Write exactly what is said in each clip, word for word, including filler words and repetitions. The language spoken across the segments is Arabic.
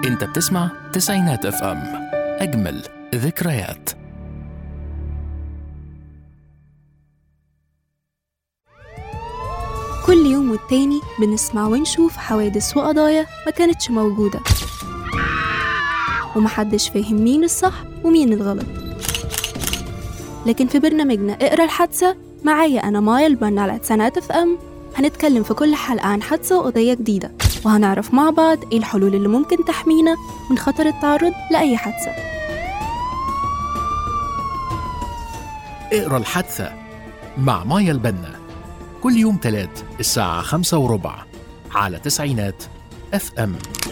انت بتسمع تسعينات اف ام، اجمل ذكريات. كل يوم والتاني بنسمع ونشوف حوادث وقضايا ما كانتش موجودة، ومحدش فاهم مين الصح ومين الغلط. لكن في برنامجنا اقرأ الحادثة معايا أنا مايا البنا على تسعينات اف ام، هنتكلم في كل حلقة عن حادثة وقضية جديدة، وهنعرف مع بعض ايه الحلول اللي ممكن تحمينا من خطر التعرض لأي حادثة. اقرأ الحادثة مع مايا البنا كل يوم تلات الساعة خمسة وربع على تسعينات اف ام.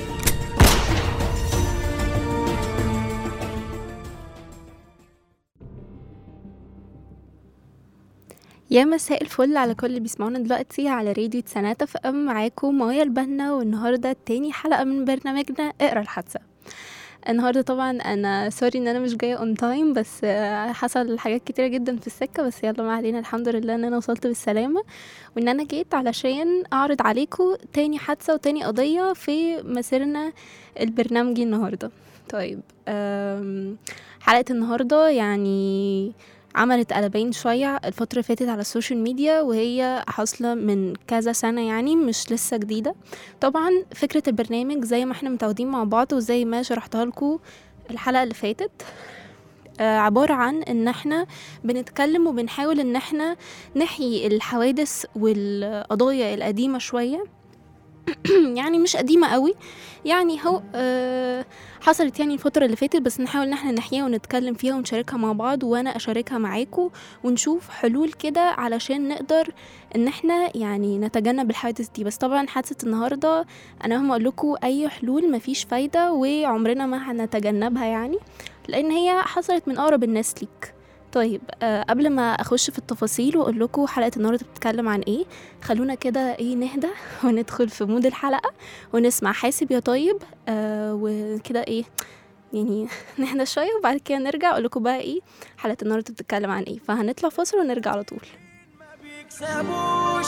يا مساء الفل على كل اللي بيسمعونا دلوقتي على راديو تسعينات اف ام. معاكم مايا البنا، والنهارده تاني حلقة من برنامجنا اقرأ الحادثة. النهارده طبعا انا سوري ان انا مش جايه اون تايم، بس حصل حاجات كتيره جدا في السكه، بس يلا ما علينا. الحمد لله ان انا وصلت بالسلامه، وان انا جيت علشان اعرض عليكم تاني حادثه وتاني قضيه في مسيرنا البرنامجي النهارده. طيب حلقه النهارده يعني عملت قلبين شوية الفترة اللي فاتت على السوشيال ميديا، وهي حاصلة من كذا سنة، يعني مش لسه جديدة. طبعا فكرة البرنامج زي ما احنا متعودين مع بعض وزي ما شرحتها لكم الحلقة اللي فاتت، آه عبارة عن ان احنا بنتكلم وبنحاول ان احنا نحيي الحوادث والقضايا القديمة شوية يعني مش قديمة قوي، يعني هو آه حصلت يعني الفترة اللي فاتت، بس نحاول ان احنا نحييها ونتكلم فيها ونشاركها مع بعض، وانا اشاركها معاكم ونشوف حلول كده علشان نقدر ان احنا يعني نتجنب الحوادث دي. بس طبعا حادثة النهاردة انا هم اقول لكم اي حلول مفيش فايدة وعمرنا ما هنتجنبها، يعني لان هي حصلت من اقرب الناس ليك. طيب أه قبل ما اخش في التفاصيل واقول لكم حلقه النهارده بتتكلم عن ايه، خلونا كده ايه نهدى وندخل في مود الحلقه ونسمع حاسب يا طيب، أه وكده ايه يعني نهدى شويه، وبعد كده نرجع اقول لكم بقى ايه حلقه النهارده بتتكلم عن ايه. فهنطلع فاصل ونرجع على طول. ما بيكسبوش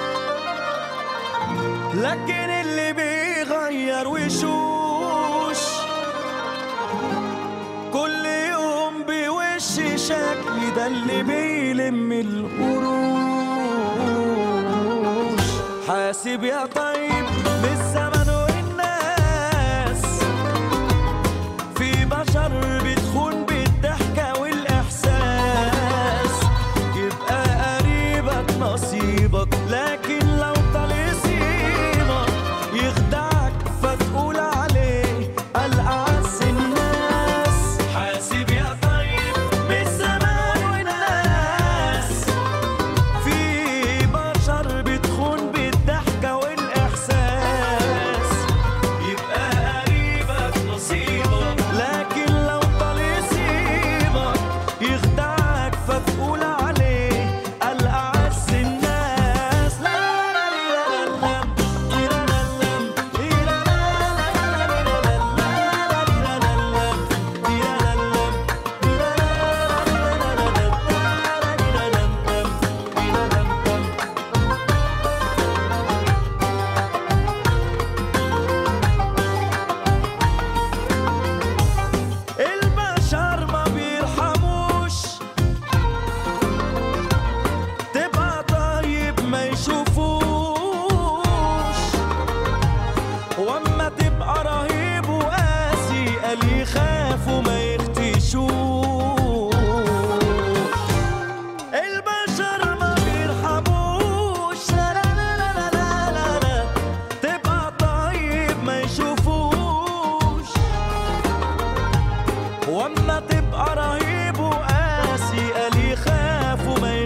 لكن اللي بيغير وشوش كل يوم بوش شكلي ده اللي بيلم القروش. حاسب يا طيب بالزمن والناس، في بشر بتخون بالضحكة والإحساس، يبقى قريبك نصيبك لكن لو طال يسيبك يخدعك فتقول عليه الأعز الناس. حاسب يا طيب بالزمان والناس، في بشر بتخون بالضحكة والإحساس، يبقى قريبك نصيبك لكن لو طال يسيبك يخدعك فتقول عليه الأعز الناس. لا لا لا لا البشر ما بيرحموش، تبقى طيب ما يشوفوش، واما تبقى رهيب وقاسي قال يخافوا ما يختشوش. البشر ما بيرحموش، لا لا لا لا لا لا لا، تبقى طيب ما يشوفوش، واما تبقى رهيب وقاسي قال يخافوا ما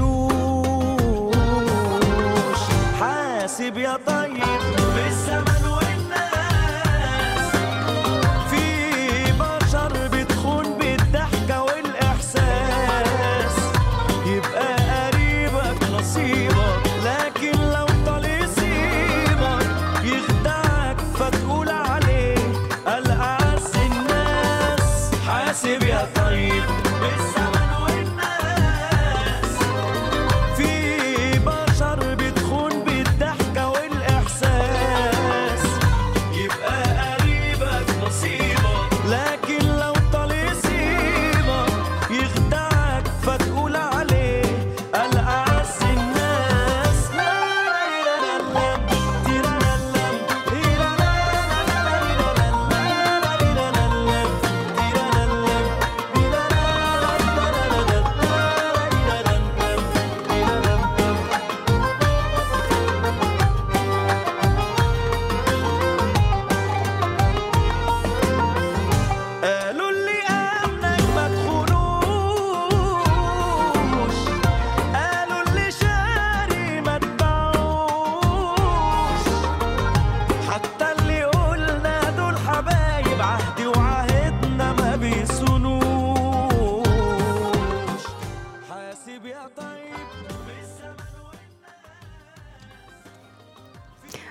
يختشوش. حاسب يا طيب بالزمن والناس، في بشر بتخون بالضحكة والإحساس، يبقى قريبك نصيبك لكن لو طال يسيبك يخدعك فتقول عليه الأعز الناس. حاسب يا طيب بالزمن والناس، في بشر بتخون بالضحكة والإحساس،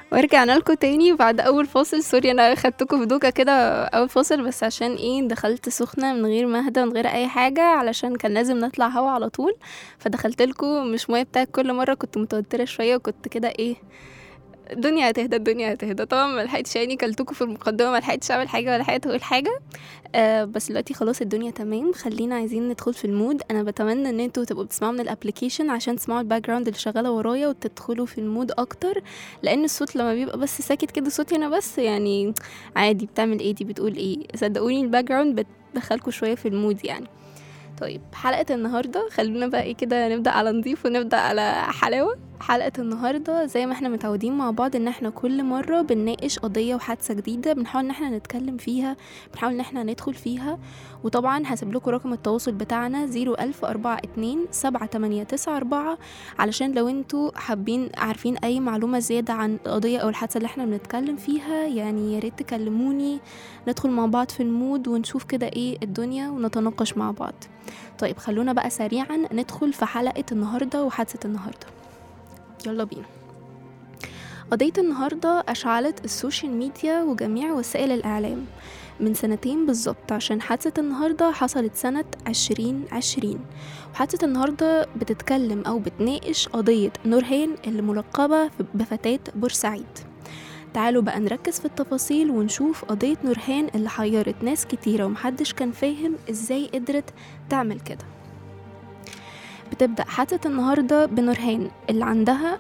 ورجعنا لكم تاني بعد اول فاصل. سوري انا خدتكم في دوكا كده اول فاصل، بس عشان ايه دخلت سخنه من غير مهدى من غير اي حاجه، علشان كان لازم نطلع هوا على طول. فدخلت لكم مش ميه بتاعت كل مره، كنت متوتره شويه وكنت كده ايه الدنيا هتهدى الدنيا هتهدى. طبعا ما لحقتش يعني كلتكم في المقدمه، ما لحقتش اعمل حاجه ولا لحقت اقول حاجه. آه بس دلوقتي خلاص الدنيا تمام. خلينا عايزين ندخل في المود. انا بتمنى ان انتوا تبقوا بتسمعوا من الابليكيشن عشان تسمعوا الباك جراوند اللي شغاله ورايا وتدخلوا في المود اكتر، لان الصوت لما بيبقى بس ساكت كده صوتي انا بس يعني عادي بتعمل ايه دي بتقول ايه، صدقوني الباك جراوند بتدخلكوا شويه في المود يعني. طيب حلقة النهاردة خلونا بقى ايه كده نبدأ على نضيف ونبدأ على حلاوة. حلقة النهاردة زي ما احنا متعودين مع بعض ان احنا كل مرة بنناقش قضية وحادثة جديدة، بنحاول ان احنا نتكلم فيها، بنحاول ان احنا ندخل فيها. وطبعا هسيب لكم رقم التواصل بتاعنا زيرو ألف أربعة اتنين سبعة تمانية تسعة أربعة علشان لو انتوا حابين عارفين اي معلومة زيادة عن القضية او الحادثة اللي احنا بنتكلم فيها، يعني يا ريت تكلموني ندخل مع بعض في المود ونشوف كده ايه الدنيا ونتناقش مع بعض. طيب خلونا بقى سريعا ندخل في حلقة النهاردة وحادثة النهاردة. يلا بينا. قضية النهاردة أشعلت السوشيال ميديا وجميع وسائل الإعلام من سنتين بالظبط، عشان حادثة النهاردة حصلت سنة عشرين عشرين. وحادثة النهاردة بتتكلم أو بتناقش قضية نورهان اللي ملقبة بفتاة بورسعيد. تعالوا بقى نركز في التفاصيل ونشوف قضية نورهان اللي حيرت ناس كتيرة ومحدش كان فاهم ازاي قدرت تعمل كده. بتبدأ حادثة النهاردة بنورهان اللي عندها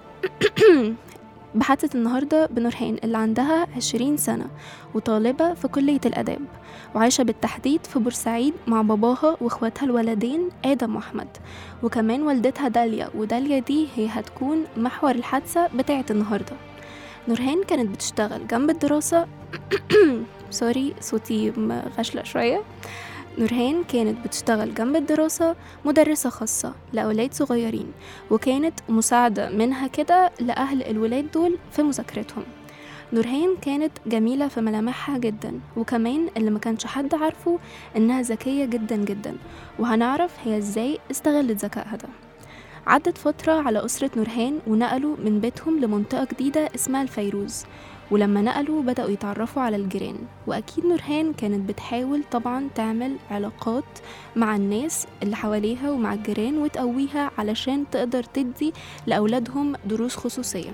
بحادثة النهاردة بنورهان اللي عندها عشرين سنة وطالبة في كلية الآداب، وعايشة بالتحديد في بورسعيد مع باباها واخواتها الولدين آدم وأحمد، وكمان والدتها داليا، وداليا دي هي هتكون محور الحادثة بتاعة النهاردة. نورهان كانت بتشتغل جنب الدراسة سوري صوتي غشلق شوية. نورهان كانت بتشتغل جنب الدراسة مدرسة خاصة لأولاد صغيرين، وكانت مساعدة منها كده لأهل الولاد دول في مذاكرتهم. نورهان كانت جميلة في ملامحها جدا، وكمان اللي ما كانش حد عارفه إنها ذكية جدا جدا، وهنعرف هي إزاي استغلت ذكائها ده. عدت فترة على أسرة نورهان ونقلوا من بيتهم لمنطقة جديدة اسمها الفيروز، ولما نقلوا بدأوا يتعرفوا على الجيران. وأكيد نورهان كانت بتحاول طبعا تعمل علاقات مع الناس اللي حواليها ومع الجيران وتقويها علشان تقدر تدي لأولادهم دروس خصوصية.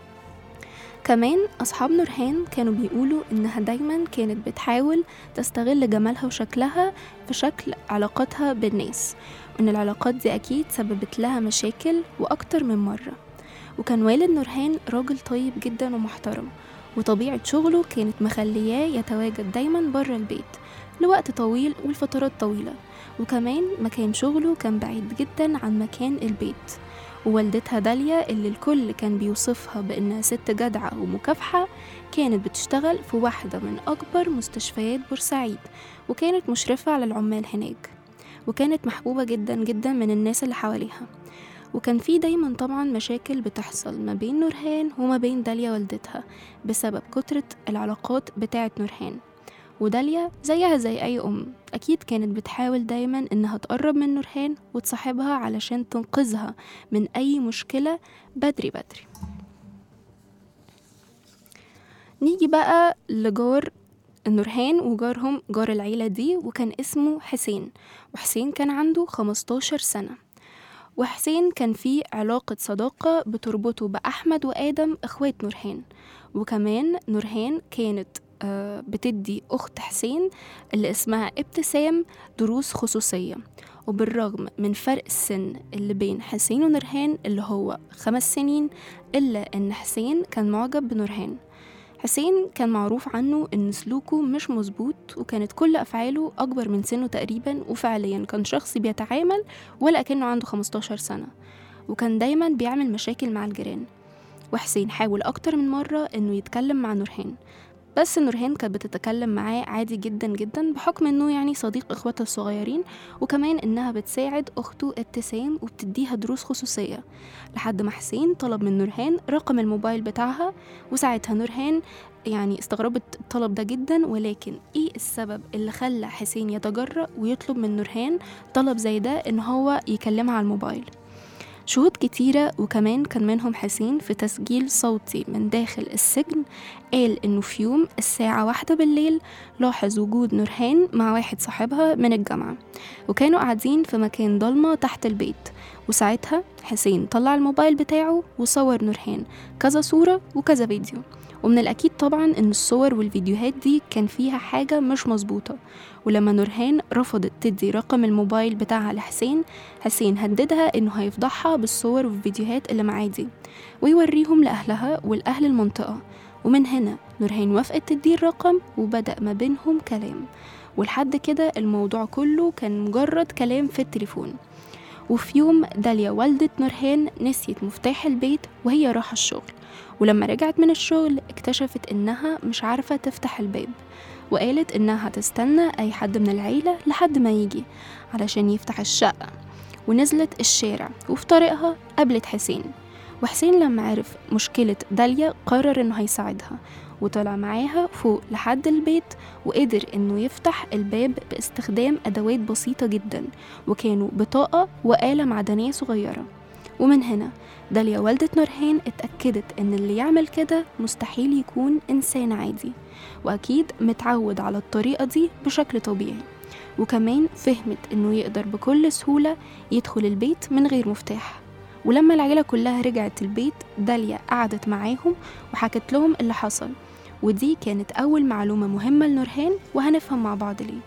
كمان أصحاب نورهان كانوا بيقولوا إنها دايما كانت بتحاول تستغل جمالها وشكلها في شكل علاقاتها بالناس، وإن العلاقات دي أكيد سببت لها مشاكل وأكتر من مرة. وكان والد نورهان راجل طيب جدا ومحترم، وطبيعة شغله كانت مخلياه يتواجد دايما بره البيت لوقت طويل والفترات طويلة، وكمان مكان شغله كان بعيد جدا عن مكان البيت. ووالدتها داليا اللي الكل كان بيوصفها بأنها ست جدعة ومكافحة، كانت بتشتغل في واحدة من أكبر مستشفيات بورسعيد، وكانت مشرفة على العمال هناك، وكانت محبوبة جدا جدا من الناس اللي حواليها. وكان في دايما طبعا مشاكل بتحصل ما بين نورهان وما بين داليا والدتها بسبب كترة العلاقات بتاعة نورهان. وداليا زيها زي أي أم أكيد كانت بتحاول دايما إنها تقرب من نورهان وتصاحبها علشان تنقذها من أي مشكلة بدري بدري. نيجي بقى لجار نورهان وجارهم جار العيلة دي، وكان اسمه حسين، وحسين كان عنده خمستاشر سنة. وحسين كان فيه علاقة صداقة بتربطه بأحمد وآدم اخوات نورهان. وكمان نورهان كانت بتدي أخت حسين اللي اسمها ابتسام دروس خصوصية، وبالرغم من فرق السن اللي بين حسين ونورهان اللي هو خمس سنين، إلا أن حسين كان معجب بنورهان. حسين كان معروف عنه أن سلوكه مش مظبوط، وكانت كل أفعاله أكبر من سنه تقريبا، وفعليا كان شخص بيتعامل ولا كأنه عنده خمستاشر سنة، وكان دايما بيعمل مشاكل مع الجيران. وحسين حاول أكتر من مرة أنه يتكلم مع نورهان، بس نورهان كانت بتتكلم معاه عادي جدا جدا بحكم أنه يعني صديق إخواتها الصغيرين، وكمان أنها بتساعد أخته ابتسام وبتديها دروس خصوصية، لحد ما حسين طلب من نورهان رقم الموبايل بتاعها. وساعتها نورهان يعني استغربت الطلب ده جدا، ولكن ايه السبب اللي خلى حسين يتجرأ ويطلب من نورهان طلب زي ده ان هو يكلمها على الموبايل؟ شهود كتيرة وكمان كان منهم حسين في تسجيل صوتي من داخل السجن قال إنه في يوم الساعة واحدة بالليل لاحظ وجود نورهان مع واحد صاحبها من الجامعة، وكانوا قاعدين في مكان ضلمة تحت البيت. وساعتها حسين طلع الموبايل بتاعه وصور نورهان كذا صورة وكذا فيديو، ومن الأكيد طبعا إن الصور والفيديوهات دي كان فيها حاجة مش مظبوطة. ولما نورهان رفضت تدي رقم الموبايل بتاعها لحسين، حسين هددها إنه هيفضحها بالصور والفيديوهات اللي معاه دي ويوريهم لأهلها والأهل المنطقة. ومن هنا نورهان وافقت تدي الرقم وبدأ ما بينهم كلام، ولحد كده الموضوع كله كان مجرد كلام في التليفون. وفي يوم داليا والدة نورهان نسيت مفتاح البيت وهي راحة الشغل، ولما رجعت من الشغل اكتشفت إنها مش عارفة تفتح الباب، وقالت إنها هتستنى أي حد من العيلة لحد ما يجي علشان يفتح الشقة. ونزلت الشارع وفي طريقها قابلت حسين، وحسين لما عرف مشكلة داليا قرر إنه هيساعدها وطلع معاها فوق لحد البيت، وقدر إنه يفتح الباب باستخدام أدوات بسيطة جدا، وكانوا بطاقة وآلة معدنية صغيرة. ومن هنا داليا والدة نورهان اتأكدت إن اللي يعمل كده مستحيل يكون إنسان عادي، وأكيد متعود على الطريقة دي بشكل طبيعي. وكمان فهمت إنه يقدر بكل سهولة يدخل البيت من غير مفتاح. ولما العيلة كلها رجعت البيت داليا قعدت معاهم وحكت لهم اللي حصل، ودي كانت أول معلومة مهمة لنورهان، وهنفهم مع بعض ليه.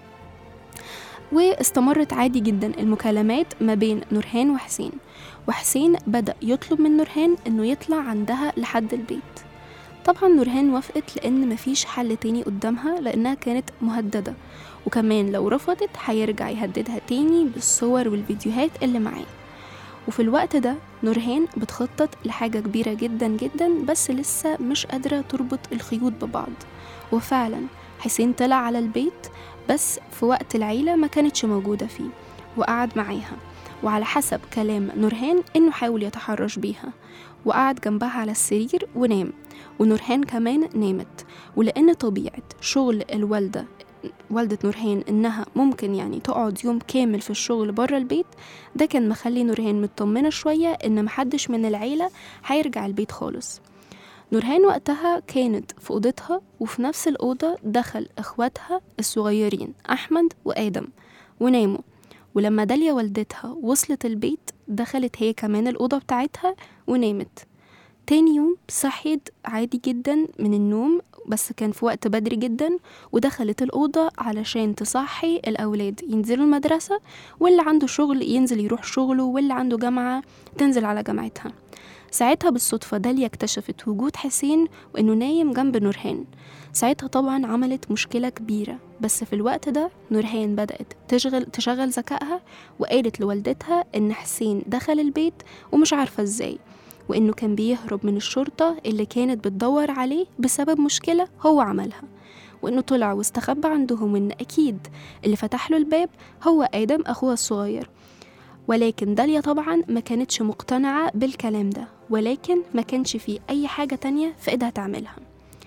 واستمرت عادي جدا المكالمات ما بين نورهان وحسين، وحسين بدأ يطلب من نورهان إنه يطلع عندها لحد البيت. طبعا نورهان وافقت لأن مفيش حل تاني قدامها، لأنها كانت مهددة، وكمان لو رفضت هيرجع يهددها تاني بالصور والفيديوهات اللي معاه. وفي الوقت ده نورهان بتخطط لحاجة كبيرة جدا جدا، بس لسه مش قادرة تربط الخيوط ببعض. وفعلا حسين طلع على البيت، بس في وقت العيلة ما كانتش موجودة فيه، وقعد معاها، وعلى حسب كلام نورهان إنه حاول يتحرش بيها، وقعد جنبها على السرير ونام، ونورهان كمان نامت. ولأن طبيعة شغل الوالدة والدة نورهان إنها ممكن يعني تقعد يوم كامل في الشغل برا البيت، ده كان مخلي نورهان مطمنة شوية إن محدش من العيلة هيرجع البيت خالص. نورهان وقتها كانت في أوضتها، وفي نفس الأوضة دخل إخواتها الصغيرين أحمد وآدم وناموا. ولما داليا والدتها وصلت البيت دخلت هي كمان الأوضة بتاعتها ونامت. تاني يوم صحيت عادي جدا من النوم، بس كان في وقت بدري جدا، ودخلت الأوضة علشان تصحي الأولاد ينزلوا المدرسة، واللي عنده شغل ينزل يروح شغله، واللي عنده جامعة تنزل على جامعتها. ساعتها بالصدفة داليا اكتشفت وجود حسين وإنه نايم جنب نورهان. ساعتها طبعا عملت مشكلة كبيرة، بس في الوقت ده نورهان بدأت تشغل, تشغل ذكائها، وقالت لوالدتها إن حسين دخل البيت ومش عارفة إزاي، وإنه كان بيهرب من الشرطة اللي كانت بتدور عليه بسبب مشكلة هو عملها، وإنه طلع واستخبى عندهم، وإن أكيد اللي فتح له الباب هو آدم أخوها الصغير. ولكن داليا طبعا ما كانتش مقتنعة بالكلام ده، ولكن ما كانش فيه أي حاجة تانية في إيدها تعملها،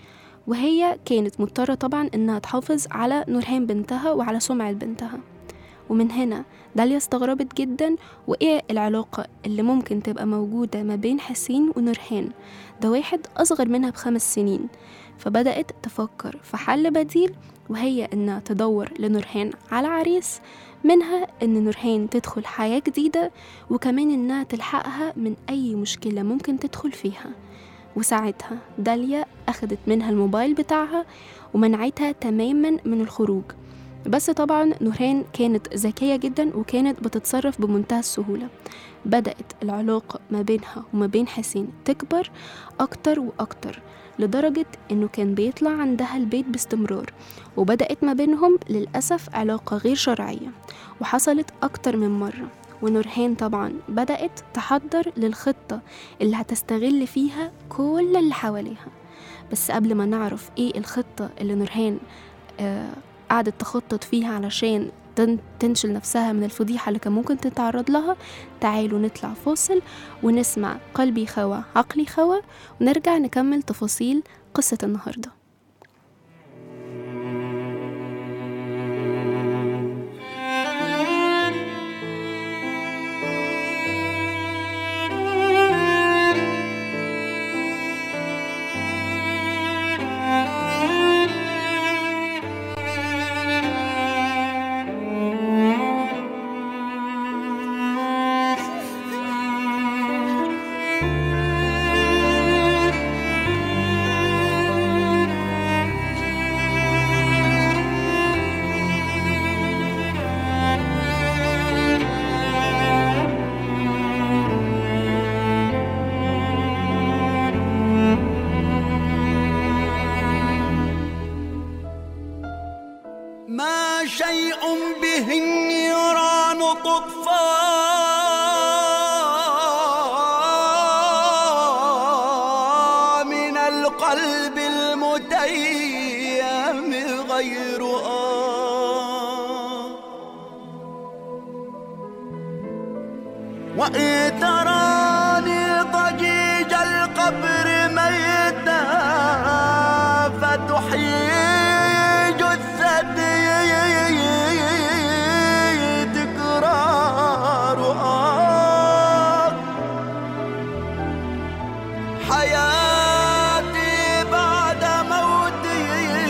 وهي كانت مضطرة طبعا إنها تحافظ على نورهان بنتها وعلى سمعة بنتها. ومن هنا داليا استغربت جدا، وإيه العلاقة اللي ممكن تبقى موجودة ما بين حسين ونورهان؟ ده واحد أصغر منها بخمس سنين. فبدأت تفكر في حل بديل، وهي إنها تدور لنورهان على عريس، منها إن نورهان تدخل حياة جديدة، وكمان إنها تلحقها من أي مشكلة ممكن تدخل فيها. وساعتها داليا أخدت منها الموبايل بتاعها ومنعتها تماما من الخروج. بس طبعا نورهان كانت ذكية جدا وكانت بتتصرف بمنتهى السهولة. بدأت العلاقة ما بينها وما بين حسين تكبر أكتر وأكتر، لدرجة إنه كان بيطلع عندها البيت باستمرار، وبدأت ما بينهم للأسف علاقة غير شرعية، وحصلت أكتر من مرة. ونورهان طبعا بدأت تحضر للخطة اللي هتستغل فيها كل اللي حواليها. بس قبل ما نعرف إيه الخطة اللي نورهان آه قعدت تخطط فيها علشان تنشل نفسها من الفضيحة اللي كان ممكن تتعرض لها، تعالوا نطلع فاصل ونسمع قلبي خوا عقلي خوا، ونرجع نكمل تفاصيل قصة النهاردة. يوم به النيران تطفى من القلب المتيم غير آه وإن تراني ضجيج القبر ميتا فتحيي جثتي تكرارها حياتي بعد موتي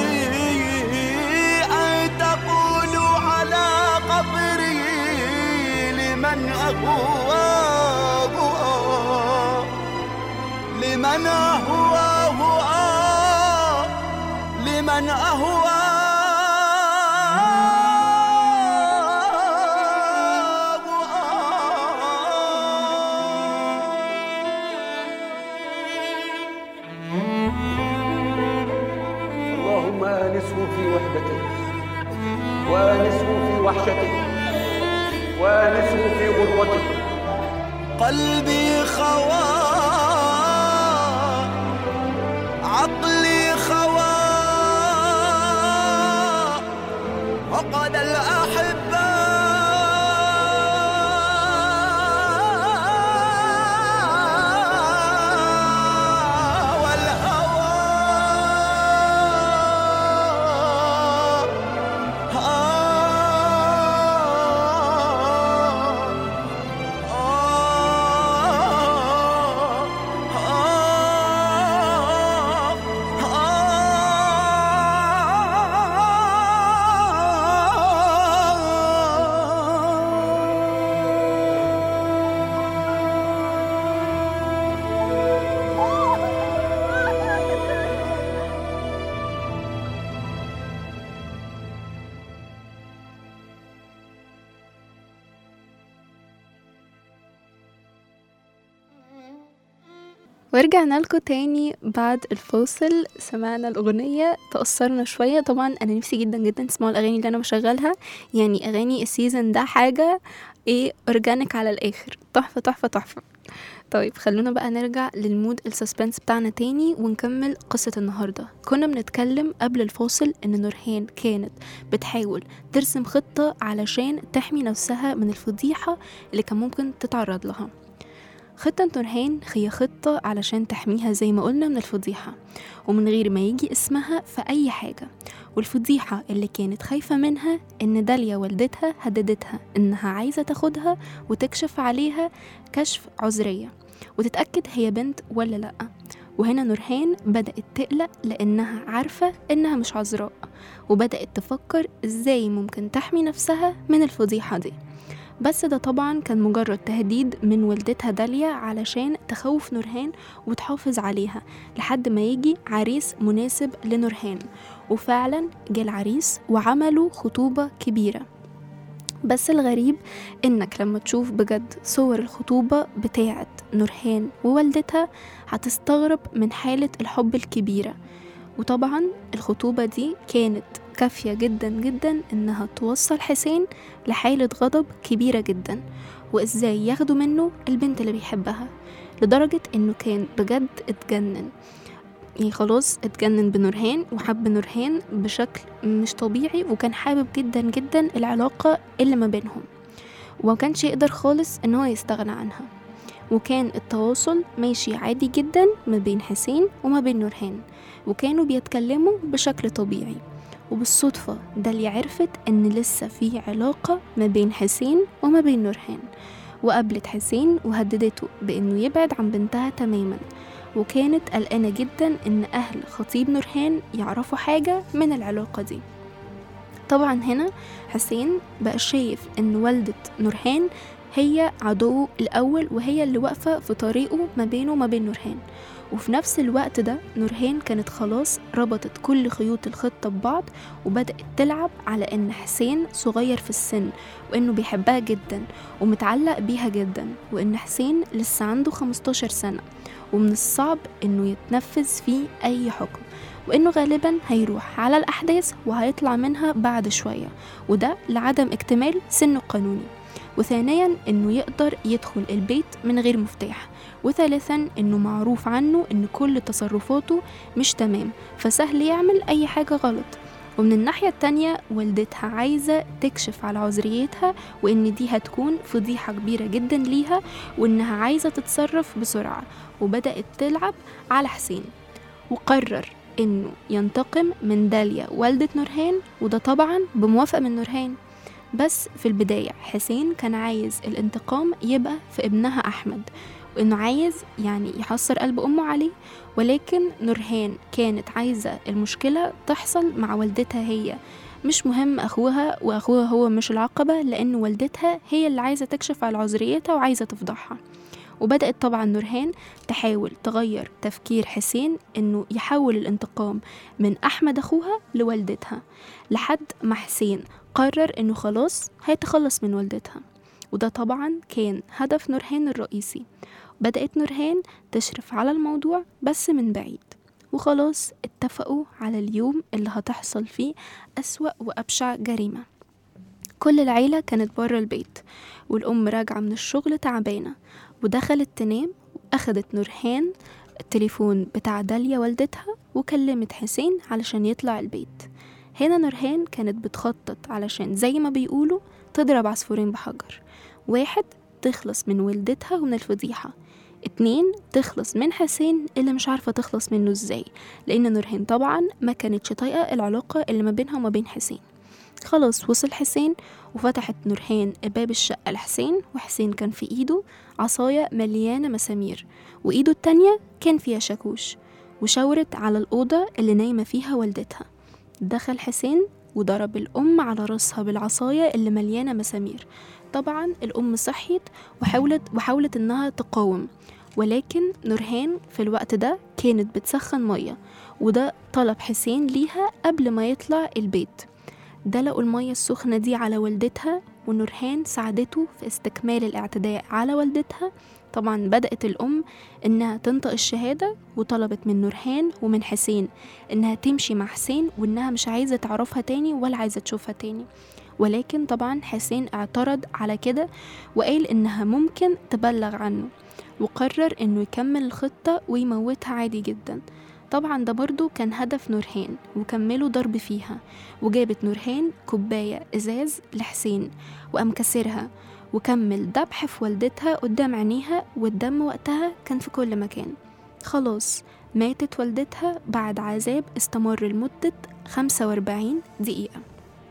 أن تقول على قبري لمن أهواه لمن أهواه لمن أهواه اللهم آنسه في وحدته وآنسه في وحشته وآنسه في غربته. قلبي خوى عقلي خوى وقد الأحبة والهوى ورجعنا لكم تاني بعد الفاصل. سمعنا الأغنية تأثرنا شوية. طبعا أنا نفسي جدا جدا تسمعوا الأغاني اللي أنا بشغلها، يعني أغاني السيزن ده حاجة إيه أورجانيك على الآخر، تحفة تحفة تحفة. طيب خلونا بقى نرجع للمود السسبنس بتاعنا تاني ونكمل قصة النهاردة. كنا بنتكلم قبل الفاصل إن نورهان كانت بتحاول ترسم خطة علشان تحمي نفسها من الفضيحة اللي كان ممكن تتعرض لها. خطة نورهان هي خطة علشان تحميها زي ما قلنا من الفضيحة ومن غير ما يجي اسمها في أي حاجة. والفضيحة اللي كانت خايفة منها إن داليا والدتها هددتها إنها عايزة تاخدها وتكشف عليها كشف عذرية وتتأكد هي بنت ولا لأ. وهنا نورهان بدأت تقلق لأنها عارفة إنها مش عذراء، وبدأت تفكر إزاي ممكن تحمي نفسها من الفضيحة دي. بس ده طبعا كان مجرد تهديد من والدتها داليا علشان تخوف نورهان وتحافظ عليها لحد ما يجي عريس مناسب لنورهان. وفعلا جه العريس وعملوا خطوبة كبيرة. بس الغريب انك لما تشوف بجد صور الخطوبة بتاعت نورهان ووالدتها هتستغرب من حالة الحب الكبيرة. وطبعا الخطوبة دي كانت كافية جدا جدا انها توصل حسين لحالة غضب كبيرة جدا، وازاي ياخدوا منه البنت اللي بيحبها، لدرجة انه كان بجد اتجنن. يعني خلاص اتجنن بنورهان وحب نورهان بشكل مش طبيعي، وكان حابب جدا جدا العلاقة اللي ما بينهم وما كانش يقدر خالص ان هو يستغنى عنها. وكان التواصل ماشي عادي جدا ما بين حسين وما بين نورهان، وكانوا بيتكلموا بشكل طبيعي. وبالصدفة داليا عرفت ان لسه في علاقة ما بين حسين وما بين نورهان، وقابلت حسين وهددته بانه يبعد عن بنتها تماما. وكانت قلقانة جدا ان اهل خطيب نورهان يعرفوا حاجة من العلاقة دي. طبعا هنا حسين بقى شايف ان والدة نورهان هي عدوه الأول، وهي اللي واقفة في طريقه ما بينه وما بين نورهان. وفي نفس الوقت ده نورهان كانت خلاص ربطت كل خيوط الخطة ببعض، وبدأت تلعب على ان حسين صغير في السن وانه بيحبها جدا ومتعلق بيها جدا، وان حسين لسه عنده خمستاشر سنة ومن الصعب إنه يتنفذ فيه أي حكم، وإنه غالبا هيروح على الأحداث وهيطلع منها بعد شوية، وده لعدم اكتمال سنه القانوني. وثانيا إنه يقدر يدخل البيت من غير مفتاح. وثالثا إنه معروف عنه إن كل تصرفاته مش تمام، فسهل يعمل أي حاجة غلط. ومن الناحية التانية والدتها عايزة تكشف على عذريتها، وإن دي هتكون فضيحة كبيرة جدا ليها، وإنها عايزة تتصرف بسرعة، وبدأت تلعب على حسين. وقرر إنه ينتقم من داليا والدة نورهان، وده طبعا بموافقة من نورهان. بس في البداية حسين كان عايز الانتقام يبقى في ابنها أحمد، وإنه عايز يعني يحصر قلب أمه عليه، ولكن نورهان كانت عايزة المشكلة تحصل مع والدتها هي، مش مهم أخوها، وأخوها هو مش العقبة، لأن والدتها هي اللي عايزة تكشف على عذريتها وعايزة تفضحها. وبدأت طبعا نورهان تحاول تغير تفكير حسين إنه يحول الانتقام من أحمد أخوها لوالدتها، لحد ما حسين قرر إنه خلاص هيتخلص من والدتها. وده طبعا كان هدف نورهان الرئيسي. بدأت نورهان تشرف على الموضوع بس من بعيد، وخلاص اتفقوا على اليوم اللي هتحصل فيه أسوأ وأبشع جريمة. كل العيلة كانت برا البيت، والأم راجعة من الشغل تعبانة، ودخلت تنام، وأخدت نورهان التليفون بتاع داليا والدتها وكلمت حسين علشان يطلع البيت. هنا نورهان كانت بتخطط علشان زي ما بيقولوا تضرب عصفورين بحجر: واحد، تخلص من والدتها ومن الفضيحة، اتنين، تخلص من حسين اللي مش عارفة تخلص منه ازاي، لأن نورهان طبعا ما كانتش طايقة العلاقة اللي ما بينها وما بين حسين. خلاص وصل حسين، وفتحت نورهان باب الشقة لحسين، وحسين كان في ايده عصاية مليانة مسامير، وايده التانية كان فيها شاكوش، وشاورت على الأوضة اللي نايمة فيها والدتها. دخل حسين وضرب الأم على راسها بالعصاية اللي مليانة مسامير. طبعا الأم صحيت وحاولت وحاولت إنها تقاوم، ولكن نورهان في الوقت ده كانت بتسخن مية، وده طلب حسين ليها قبل ما يطلع البيت. دلقوا المية السخنة دي على والدتها، ونورهان ساعدته في استكمال الاعتداء على والدتها. طبعا بدأت الأم إنها تنطق الشهادة، وطلبت من نورهان ومن حسين إنها تمشي مع حسين، وإنها مش عايزة تعرفها تاني ولا عايزة تشوفها تاني. ولكن طبعا حسين اعترض على كده، وقال إنها ممكن تبلغ عنه، وقرر إنه يكمل الخطة ويموتها عادي جدا. طبعا ده برضو كان هدف نورهان، وكملوا ضرب فيها، وجابت نورهان كوباية إزاز لحسين وقام كسرها، وكمل ذبح في والدتها قدام عينيها، والدم وقتها كان في كل مكان. خلاص ماتت والدتها بعد عذاب استمر لمدة خمسة وأربعين دقيقة.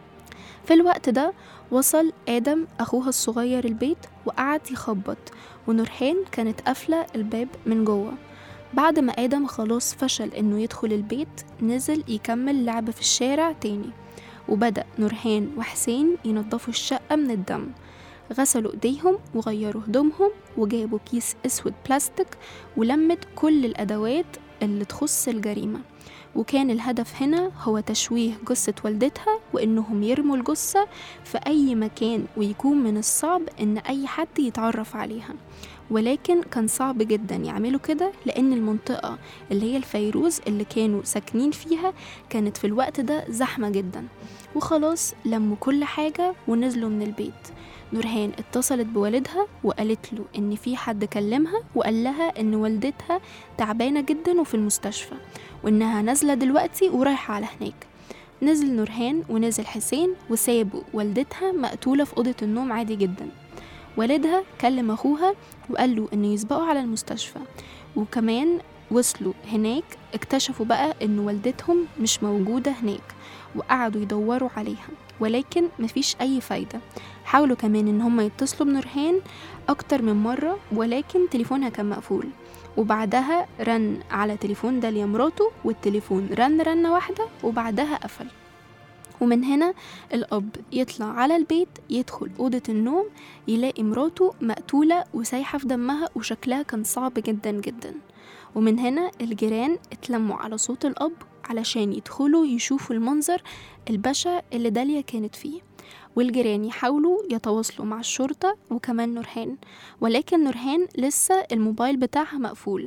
في الوقت ده وصل آدم أخوها الصغير البيت، وقعد يخبط، ونورهان كانت قافلة الباب من جوه. بعد ما آدم خلاص فشل إنه يدخل البيت، نزل يكمل لعب في الشارع تاني، وبدأ نورهان وحسين ينظفوا الشقة من الدم. غسلوا ايديهم وغيروا هدومهم، وجابوا كيس اسود بلاستيك ولمت كل الادوات اللي تخص الجريمة. وكان الهدف هنا هو تشويه جثة والدتها، وانهم يرموا الجثة في اي مكان، ويكون من الصعب ان اي حد يتعرف عليها. ولكن كان صعب جدا يعملوا كده، لان المنطقة اللي هي الفيروز اللي كانوا ساكنين فيها كانت في الوقت ده زحمة جدا. وخلاص لموا كل حاجة ونزلوا من البيت. نورهان اتصلت بوالدها وقالت له ان في حد كلمها وقال لها ان والدتها تعبانة جدا وفي المستشفى، وانها نازلة دلوقتي ورايحة على هناك. نزل نورهان ونزل حسين، وسابوا والدتها مقتولة في أوضة النوم عادي جدا. والدها كلم أخوها وقال له إنه يسبقوا على المستشفى، وكمان وصلوا هناك اكتشفوا بقى إن والدتهم مش موجودة هناك، وقعدوا يدوروا عليها ولكن مفيش أي فايدة. حاولوا كمان إن هم يتصلوا بنورهان أكتر من مرة، ولكن تليفونها كان مقفول. وبعدها رن على تليفون داليا مراته، والتليفون رن رنة واحدة وبعدها قفل. ومن هنا الأب يطلع على البيت، يدخل أوضة النوم، يلاقي مراته مقتولة وسايحة في دمها، وشكلها كان صعب جدا جدا. ومن هنا الجيران اتلموا على صوت الأب علشان يدخلوا يشوفوا المنظر البشع اللي داليا كانت فيه. والجيران يحاولوا يتواصلوا مع الشرطة وكمان نورهان، ولكن نورهان لسه الموبايل بتاعها مقفول.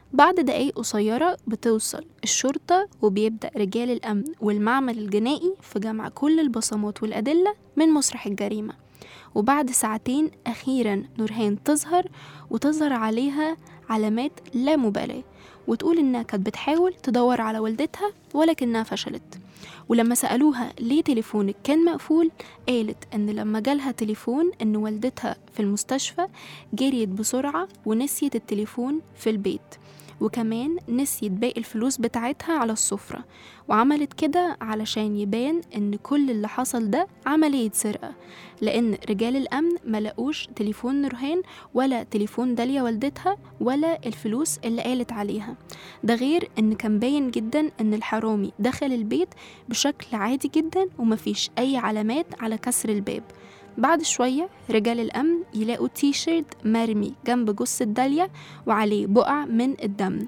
بعد دقايق قصيرة بتوصل الشرطة وبيبدأ رجال الأمن والمعمل الجنائي في جمع كل البصمات والأدلة من مسرح الجريمة. وبعد ساعتين أخيرا نورهان تظهر وتظهر عليها علامات لا مبالاة، وتقول إنها كانت بتحاول تدور على والدتها ولكنها فشلت. ولما سألوها ليه تليفونك كان مقفول، قالت إن لما جالها تليفون إن والدتها في المستشفى جريت بسرعة ونسيت التليفون في البيت، وكمان نسيت باقي الفلوس بتاعتها على السفرة، وعملت كده علشان يبان ان كل اللي حصل ده عملية سرقة، لان رجال الامن ملقوش تليفون نورهان ولا تليفون داليا والدتها ولا الفلوس اللي قالت عليها. ده غير ان كان باين جدا ان الحرامي دخل البيت بشكل عادي جدا ومفيش اي علامات على كسر الباب. بعد شوية رجال الأمن يلاقوا تي شيرت مرمي جنب جثة داليا وعليه بقع من الدم،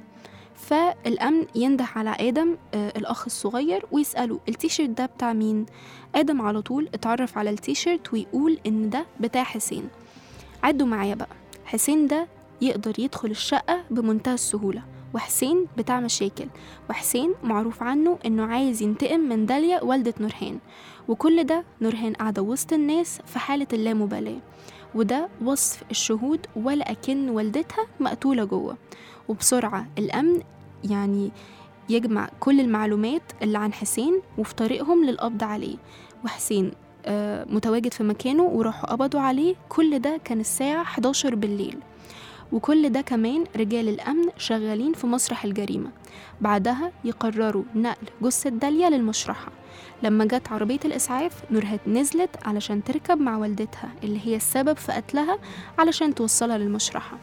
فالأمن ينده على آدم آه الأخ الصغير ويسأله التي شيرت ده بتاع مين؟ آدم على طول اتعرف على التي شيرت ويقول إن ده بتاع حسين. عدوا معايا بقى، حسين ده يقدر يدخل الشقة بمنتهى السهولة، وحسين بتاع مشاكل، وحسين معروف عنه إنه عايز ينتقم من داليا والدة نورهان، وكل ده نورهان قاعدة وسط الناس في حالة اللامبالاة، وده وصف الشهود ولا أكن والدتها مقتولة جوه. وبسرعة الأمن يعني يجمع كل المعلومات اللي عن حسين وفي طريقهم للقبض عليه، وحسين آه متواجد في مكانه وراحوا قبضوا عليه. كل ده كان الساعة حداشر بالليل، وكل ده كمان رجال الأمن شغالين في مسرح الجريمة. بعدها يقرروا نقل جثة داليا للمشرحة. لما جت عربية الإسعاف نورهان نزلت علشان تركب مع والدتها اللي هي السبب في قتلها علشان توصلها للمشرحة.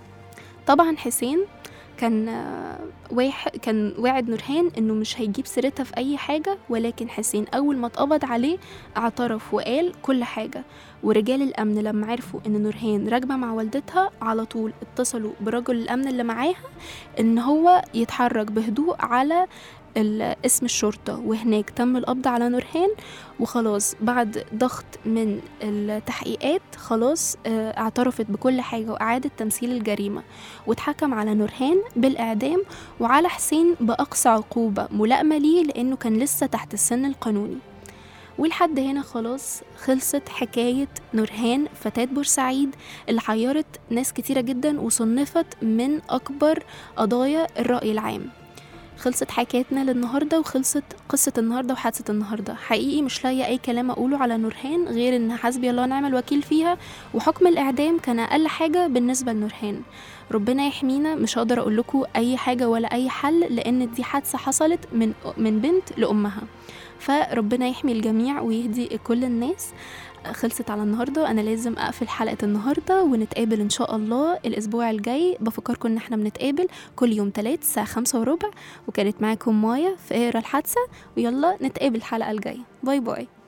طبعا حسين كان واحد كان واعد نورهان انه مش هيجيب سيرتها في اي حاجة، ولكن حسين اول ما اتقبض عليه اعترف وقال كل حاجة. ورجال الامن لما عرفوا ان نورهان راكبة مع والدتها على طول اتصلوا برجل الامن اللي معاها ان هو يتحرك بهدوء على اسم الشرطة، وهناك تم القبض على نورهان. وخلاص بعد ضغط من التحقيقات خلاص اعترفت بكل حاجة وأعادت تمثيل الجريمة، واتحكم على نورهان بالإعدام وعلى حسين بأقصى عقوبة ملائمة ليه لأنه كان لسه تحت السن القانوني. ولحد هنا خلاص خلصت حكاية نورهان فتاة بورسعيد اللي حيرت ناس كتيرة جدا وصنفت من أكبر قضايا الرأي العام. خلصت حكايتنا للنهاردة وخلصت قصة النهاردة وحادثة النهاردة. حقيقي مش لاقية أي كلام أقوله على نورهان غير إن حسبي الله ونعم الوكيل فيها، وحكم الإعدام كان أقل حاجة بالنسبة لنورهان. ربنا يحمينا، مش هقدر أقول لكم أي حاجة ولا أي حل لأن دي حادثة حصلت من من بنت لأمها، فربنا يحمي الجميع ويهدي كل الناس. خلصت على النهاردة، أنا لازم أقفل حلقة النهاردة ونتقابل إن شاء الله الأسبوع الجاي. بفكركم إن احنا بنتقابل كل يوم تلات الساعة خمسة وربع، وكانت معاكم مايا في اقرا الحادثة، ويلا نتقابل الحلقة الجاية. باي باي.